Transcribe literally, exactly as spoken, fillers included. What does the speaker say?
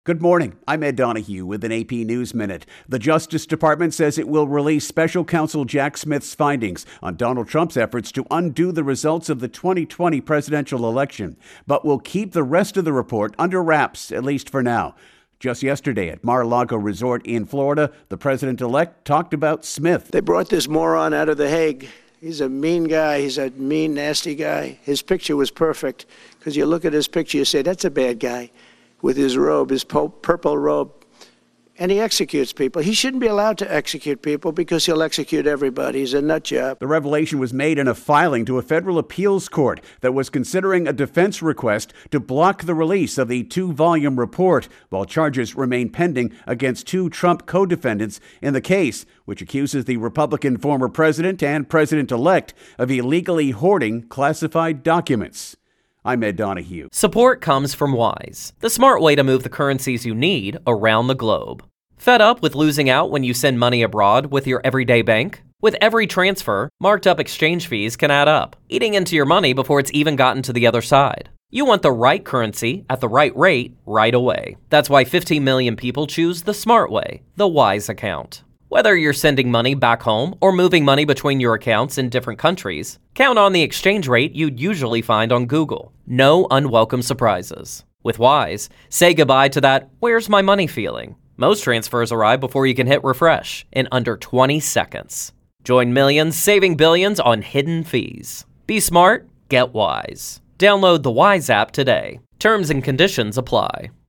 Good morning. I'm Ed Donahue with an A P News Minute. The Justice Department says it will release special counsel Jack Smith's findings on Donald Trump's efforts to undo the results of the twenty twenty presidential election, but will keep the rest of the report under wraps, at least for now. Just yesterday at Mar-a-Lago Resort in Florida, the president-elect talked about Smith. They brought this moron out of The Hague. He's a mean guy. He's a mean, nasty guy. His picture was perfect because you look at his picture, you say, that's a bad guy. With his robe, his purple robe, and he executes people. He shouldn't be allowed to execute people because he'll execute everybody. He's a nut job. The revelation was made in a filing to a federal appeals court that was considering a defense request to block the release of the two-volume report, while charges remain pending against two Trump co-defendants in the case, which accuses the Republican former president and president-elect of illegally hoarding classified documents. I'm Ed Donahue. Support comes from Wise, the smart way to move the currencies you need around the globe. Fed up with losing out when you send money abroad with your everyday bank? With every transfer, marked up exchange fees can add up, eating into your money before it's even gotten to the other side. You want the right currency at the right rate right away. That's why fifteen million people choose the smart way, the Wise account. Whether you're sending money back home or moving money between your accounts in different countries, count on the exchange rate you'd usually find on Google. No unwelcome surprises. With Wise, say goodbye to that "where's my money" feeling. Most transfers arrive before you can hit refresh in under twenty seconds. Join millions saving billions on hidden fees. Be smart, get Wise. Download the Wise app today. Terms and conditions apply.